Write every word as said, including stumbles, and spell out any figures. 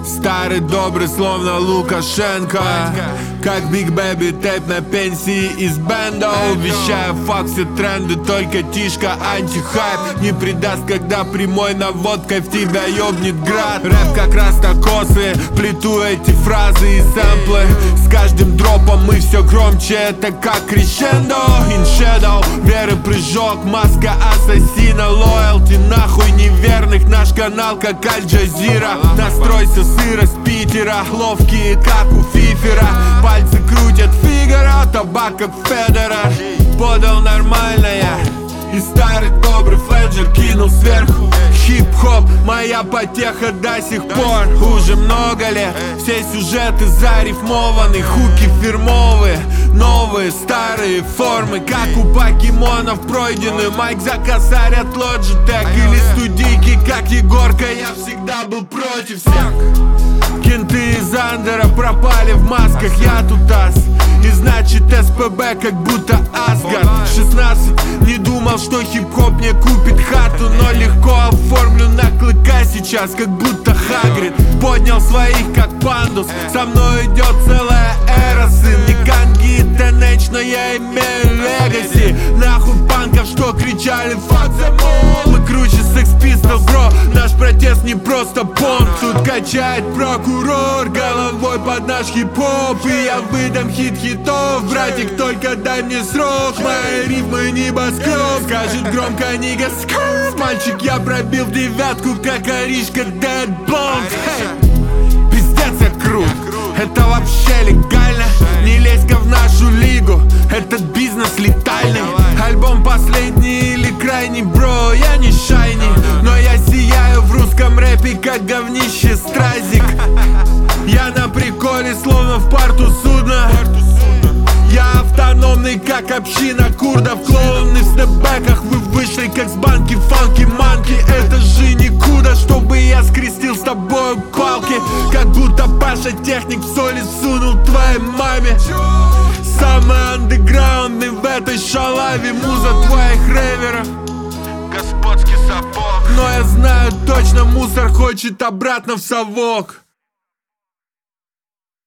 Старый добрый, словно Лукашенко, как Биг Бэби Тэп на пенсии из бенда. Вещая факты, тренды, только тишка, антихайп не предаст, когда прямой наводкой в тебя ёбнет град. Рэп как растакосы, плету эти фразы и сэмплы. С каждым дропом мы все громче, это как крещендо. In shadow, веры прыжок, маска ассасина. Лоялти нахуй неверных, наш канал как Аль-Джазира. Настройся, сырость Питера, ловкие как у Фифера. Пальцы крутят Фигаро, табак как Федора. Подал нормально я, и старый добрый Фледжер кинул сверху. Хип-хоп, моя потеха до сих пор. Уже много лет, все сюжеты зарифмованы. Хуки фирмовые, новые, старые формы, как у покемонов пройдены. Майк за косарь от Logitech или студийки, как Егорка. Я всегда был против всех. Кенты из Андера пропали в масках, я тут ас. И значит СПБ как будто Асгард. шестнадцать, не думал, что хип-хоп мне купит хату, но легко оформлю на клыка сейчас, как будто Хагрид. Поднял своих как пандус, со мной идет целая эра. Сын не Канги и Тенэч, но я имею легаси. Нахуй панков, что кричали fuck them all. Мы круче Sex Pistols, бро, наш протест не просто понт. Тут качает прокурор головой под наш хип-хоп. И я выдам хит хитов, братик, только дай мне срок. Мои рифмы небоскреб, скажет громко нига скрып. Мальчик, я пробил в девятку, как Аришка Dead Blonde. Hey, пиздец, я крут, это вообще легально. Не лезь-ка в нашу лигу, этот бизнес летальный. Альбом последний или крайний, бро, я не шайни. Но я сияю в русском рэпе, как говнище стразик. Я на приколе, словно в порту судна. Я автономный, как община курдов. Клоуны в снэпбэках, вы вышли, как с банки фанки-манки. Это же никуда, чтобы я скрестил с тобой палки. Как будто Паша Техник в соли сунул твоей маме. Самый андеграундный в этой шалаве. Муза твоих реверов, господский сапог. но я знаю точно, мусор хочет обратно в совок.